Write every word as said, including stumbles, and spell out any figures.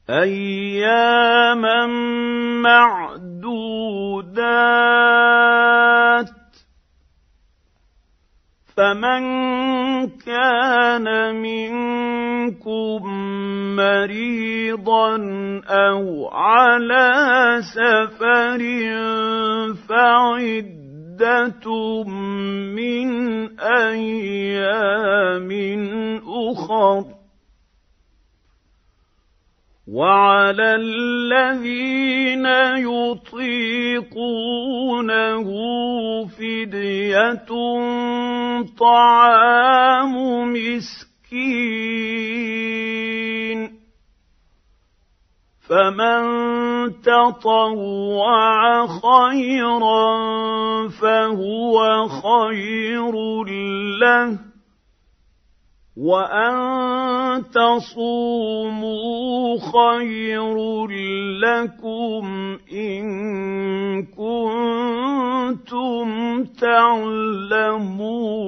أياما معدودات. فمن كان منكم مريضا أو على سفر فعدة من أيام أخر. وعلى الذين يطيقونه فدية طعام مسكين. فمن تطوع خيرا فهو خير له، وأن تصوموا خير لكم إن كنتم تعلمون.